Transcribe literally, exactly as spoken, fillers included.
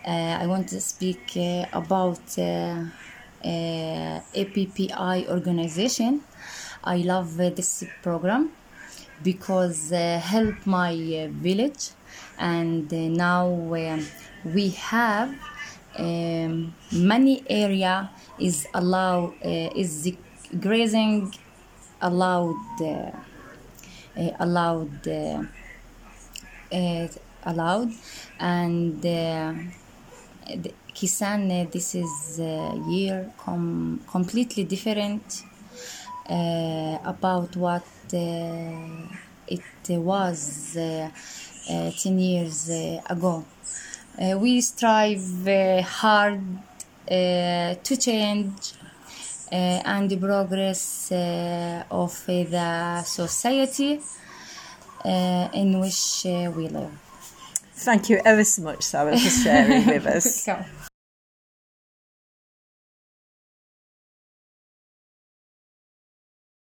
Uh, I want to speak uh, about uh, uh, A P P I organization. I love uh, this program because uh, help my uh, village, and uh, now um, we have um, many area is allowed uh, is the grazing allowed uh, uh, allowed uh, uh, allowed and uh, the- Kisan, uh, this is uh, year com- completely different uh, about what uh, it was uh, uh, ten years uh, ago. Uh, we strive uh, hard uh, to change uh, and the progress uh, of uh, the society uh, in which uh, we live. Thank you ever so much, Sarah, for sharing with us. Welcome.